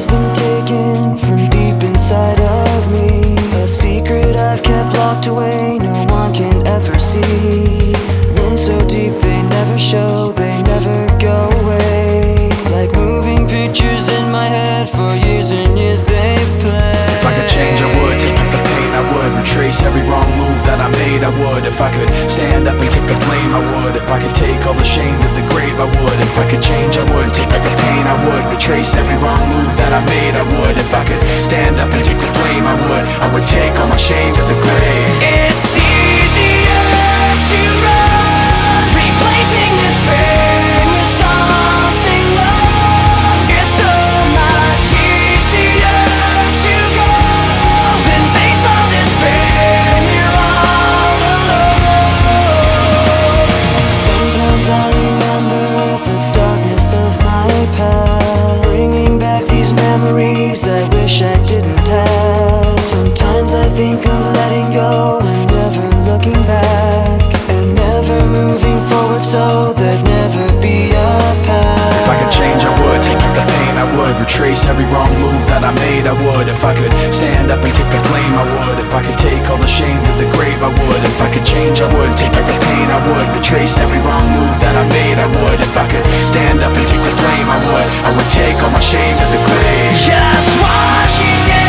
has been taken from deep inside of me. A secret I've kept locked away, no one can ever see. Wounds so deep they never show, they never go away. Like moving pictures in my head, for years and years they've played. If I could change, I would. Take back the pain, I would. Retrace every wrong move that I made, I would. If I could stand up and take the blame, I would. If I could take all the shame to the grave, I would. If I could change, I would. Take back the pain, I would. Retrace every wrong move that I made, I would. If I could stand up and take the blame, I would. I would take all my shame to the grave. It's easier to run, replacing this pain with something wrong. It's so much easier to go than face all this pain. You're all alone. Sometimes I remember the darkness of my past, bringing back these memories I wish I didn't have. Sometimes I think of letting go and never looking back, and never moving forward so there'd never be a path. If I could change, I would. Take back the pain, I would. Retrace every wrong move that I made, I would. If I could stand up and take the blame, I would. If I could take all the shame to the grave, I would. If I could change, I would. Take back the pain, I would. Retrace every wrong move that I made, I would. If I could stand up and take the blame, I would. I would take all my shame to the grave. Just watching it.